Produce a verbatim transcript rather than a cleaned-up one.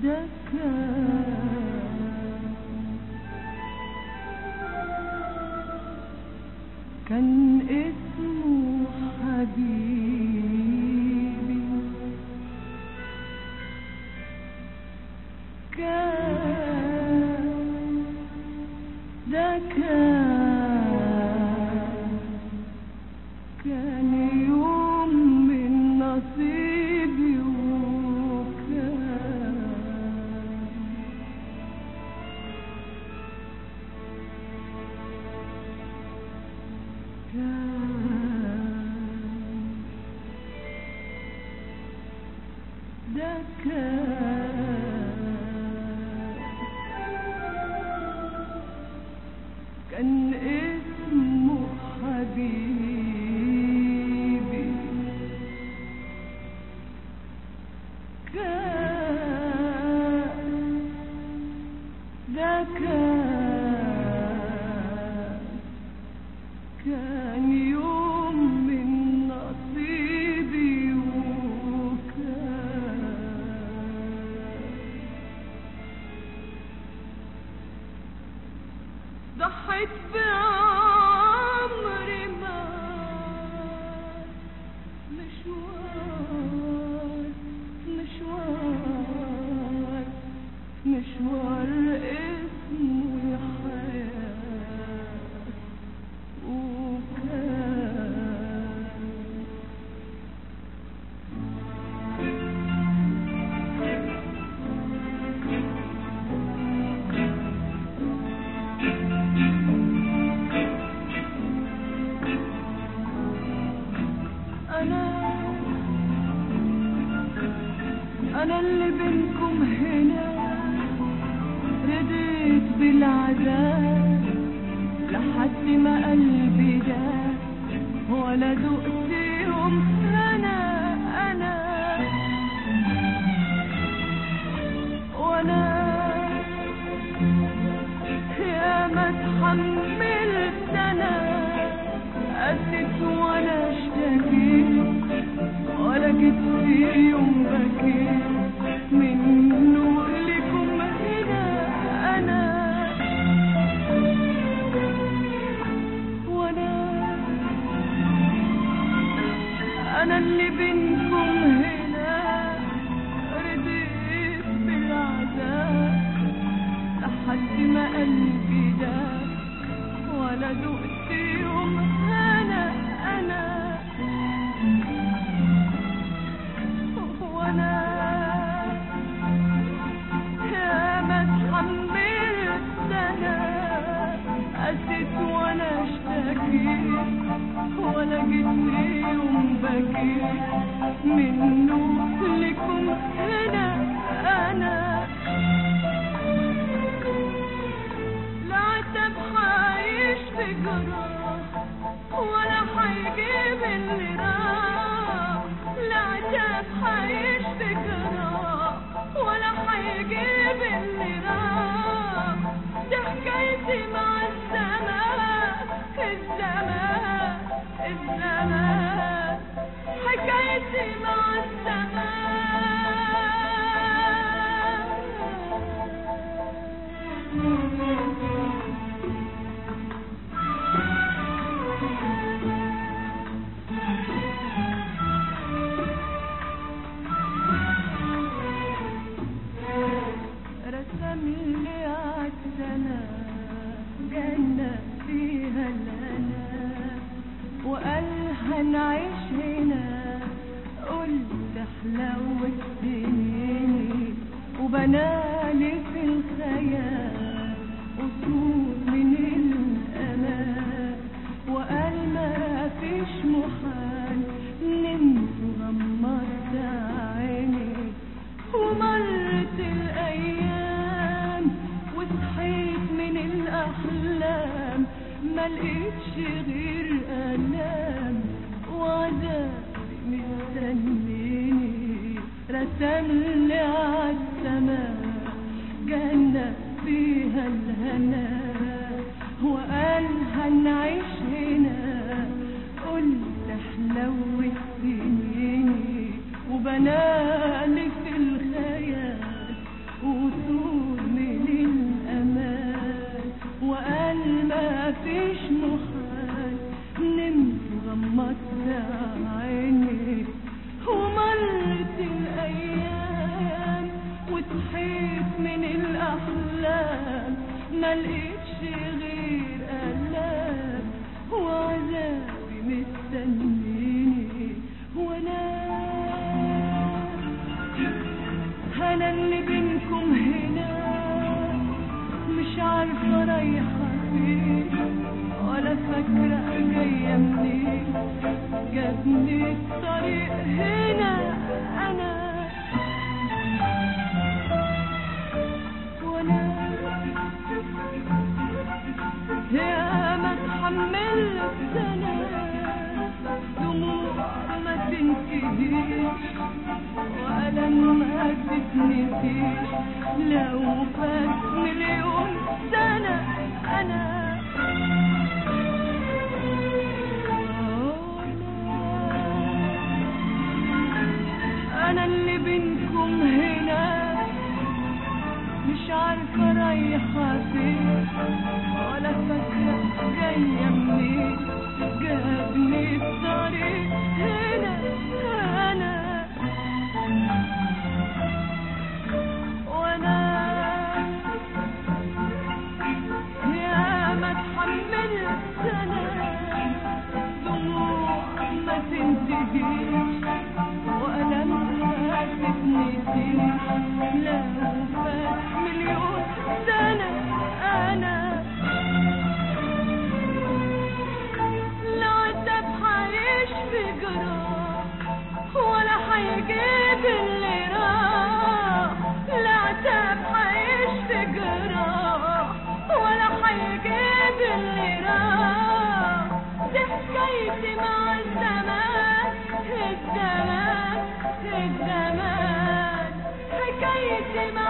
ده كان كان اسمه حبيبي، كان ده كان كان يوم من نصيبي، وكان ده كان كان اسمه حبيبي، كان ده كان كان يوم من نصيبي، وكان ضحيت بعمري معاك، مشوار مشوار مشوار اسمه الحياة، أنا اللي بينكم هنا رديت بالعذاب لحد ما قلبي داب، ولا دقت يوم أنا أنا وأنا يا ما اتحملت أنا، قست وأنا اشتكيت، ولا جيت في يوم بكيت منه لكم هنا أنا، وأنا أنا اللي بينكم هنا رديت بالعذاب لحد ما قلبي داب، ولا دقت يوم أنا أنا وأنا يا ما اتحملت أنا، قست وأنا اشتكيت، ولا جيت يوم بكيت منه لكم هنا أنا، لا عتب حعيش في جراح ولا حيجيب اللي راح، لا عتب حعيش في جراح ولا حيجيب اللي راح، دي حكايتي مع الزمان الزمان الزمان، حكايتي مع رسم لي عالسما جنة فيها الهنا، وقال هنعيش هنا، قلت حلاوة سنيني، وبنالي في الخيال أصول من الأمان، وقال ما فيش محال، نمت وغمضت عيني، ومرت الأيام وصحيت من الأحلام، ما لقيتش غير آلام وعذاب مستنيني، رسم لي عالسما جنة فيها الهنا، وقال هنعيش هنا، قلت حلوة سنيني، وبنالي في الخيال الطريق هنا أنا وأنا يا ما اتحملت سنة دموع ما تنتهيش وألم ما تتنسيش لو فات مليون سنة أنا أنا اللي بينكم هنا مش عارفة رايحة فين ولا فاكرة جاية منين جابني الطريق هنا أنا وأنا يا ما اتحملت سنة دموع ما تنتهيش وألم ما تتنسيش لو فات مليون سنة أنا العتاب حيعيش في جراح ولا حيجيب اللي راح العتاب حيعيش في جراح ولا حيجيب اللي راح دي حكايتي مع الزمان الزمان الزمان حكايتي مع